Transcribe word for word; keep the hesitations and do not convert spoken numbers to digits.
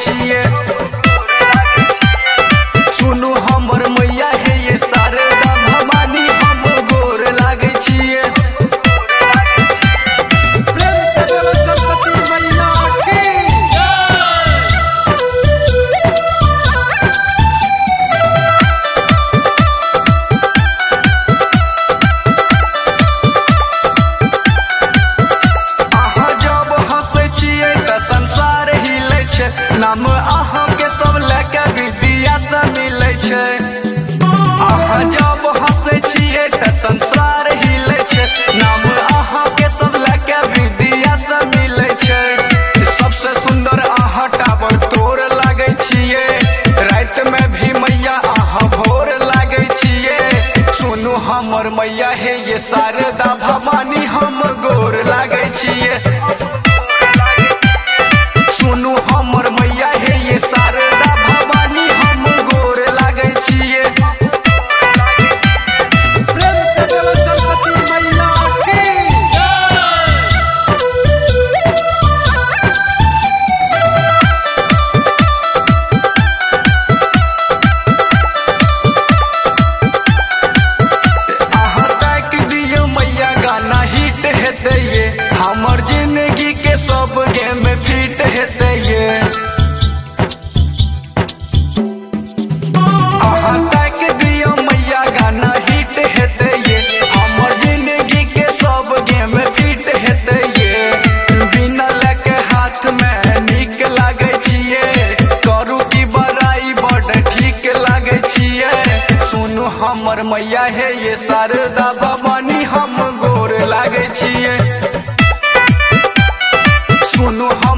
छिए। सुनु हमर मैया हे ये शारदा भवानी हम गोर लागे छिए। प्रेम से बोलो सरस्वती मैया की। अहाँ जब हंसे छिए त संसार हिले छै, नाम अहाँ के सब लेके विद्या से मिले छै। अहाँ जब हंसे छिए त संसार हिले छै, नाम अहाँ के सब लेके विद्या से मिले छै। सबसे सुंदर अहाँ टावर तोड़ लागे छिए, रात में भी मैया अहाँ भोर लागे छिए। सुनु हमर मैया हे ये शारदा भवानी हम गोर लागे छिए। सुनु हमर मैया हे ये शारदा भवानी हम गोर लागे छिए। प्रेम से बोलो सरस्वती मैया की। अहाँ ताक दियो मैया गाना हिट हेते ये, हमर जिंदगी के सब गेम फिट हेते ये। अहाँ ताक दियो मैया गाना हिट हेते ये, हमर जिंदगी के सब गेम फिट हेते ये। बिना लेके हाथ में निक लागे छिए, करू की बड़ाई बड़ ठीक लागे छिए। सुनु हमर मैया हे ये शारदा भवानी हम गोर लागे छिए। सुनु